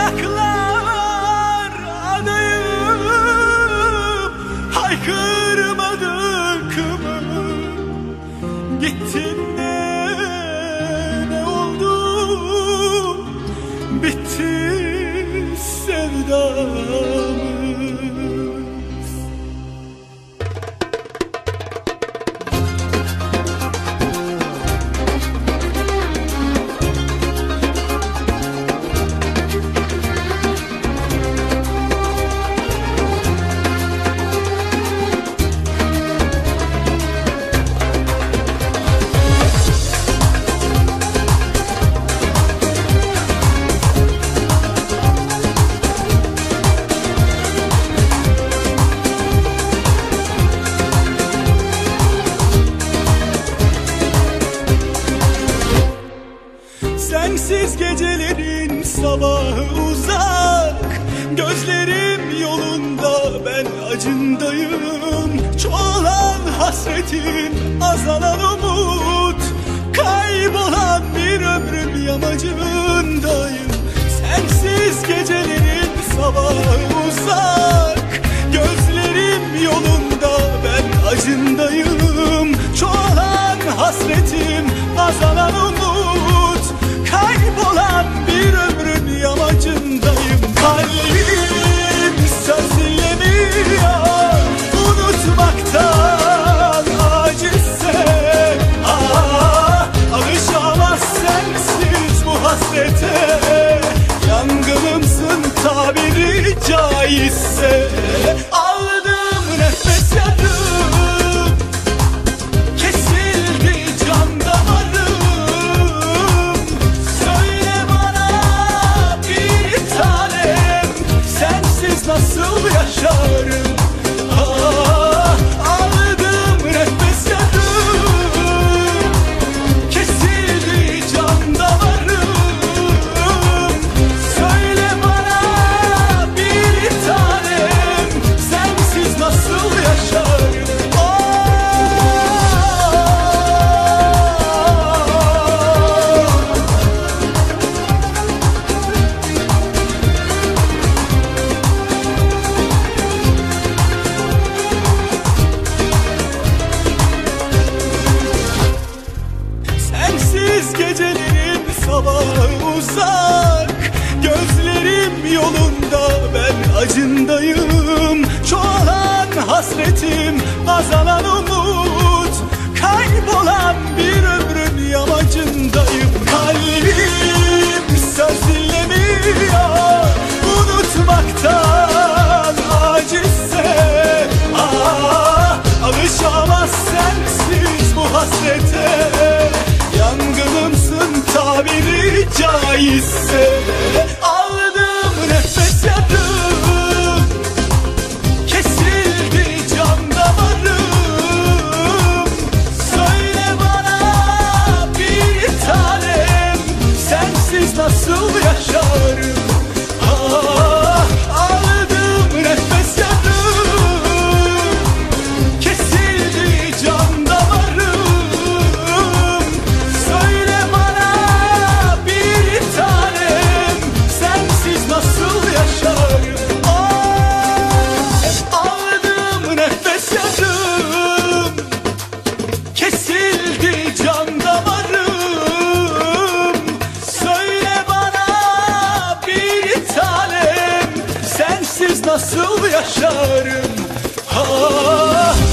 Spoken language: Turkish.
ayaklar adayım, haykırmadık mı? Gittin de ne oldu? Bitti sevdamız. Sensiz gecelerin sabahı uzak, gözlerim yolunda ben acındayım. Çoğalan hasretin, azalan umut, kaybolan bir ömrüm yamacındayım. Sensiz gecelerin sabahı uzak, gözlerim yolunda ben acındayım. Çoğalan hasretim, azalan umut, kaybolan bir ömrün yamacındayım. Kalbim söz dinlemiyor, unutmaktan acizse. Alışamaz sensiz bu hasrete, yangınımsın tabiri caizse. Aldım nefes yarım, kesildi can damarım. Söyle bana bir tanem, sensiz nasıl yaşarım? Aldım nefes yarım, kesildi can damarım. Söyle bana bir tanem, sensiz nasıl yaşarım? Sensiz gecelerin sabahı uzak, gözlerim yolunda ben acındayım. Çoğalan hasretim, azalan umut, kaybolan bir ömrün yamacındayım. Kalbim söz dinlemiyor, unutmaktan acizse. Alışamaz sensiz bu hasrete, yangınımsın tabiri caizse. Aldım nefes yarım, kesildi can damarım. Söyle bana bir tanem, sensiz nasıl yaşarım? Aldım nefes yarım, kesildi can damarım. Söyle bana bir tanem, sensiz nasıl yaşarım? Aldım nefes yarım, kesildi can damarım. Söyle bana bir tanem, sensiz nasıl yaşarım?